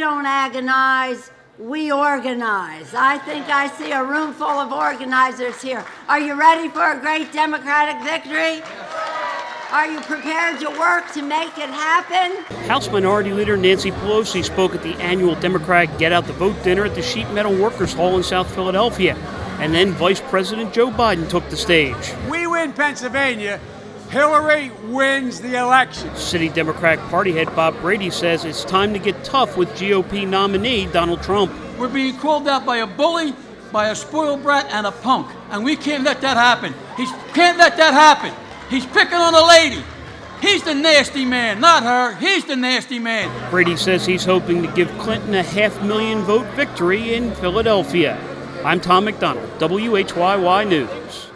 don't agonize, we organize. I think I see a room full of organizers here. Are you ready for a great Democratic victory? Are you prepared to work to make it happen? House Minority Leader Nancy Pelosi spoke at the annual Democratic Get Out the Vote dinner at the Sheet Metal Workers Hall in South Philadelphia. And then Vice President Joe Biden took the stage. We win Pennsylvania. Hillary wins the election. City Democratic Party head Bob Brady says it's time to get tough with GOP nominee Donald Trump. We're being called out by a bully, by a spoiled brat, and a punk. And we can't let that happen. Can't let that happen. He's picking on a lady. He's the nasty man, not her. He's the nasty man. Brady says he's hoping to give Clinton a 500,000 vote victory in Philadelphia. I'm Tom McDonald, WHYY News.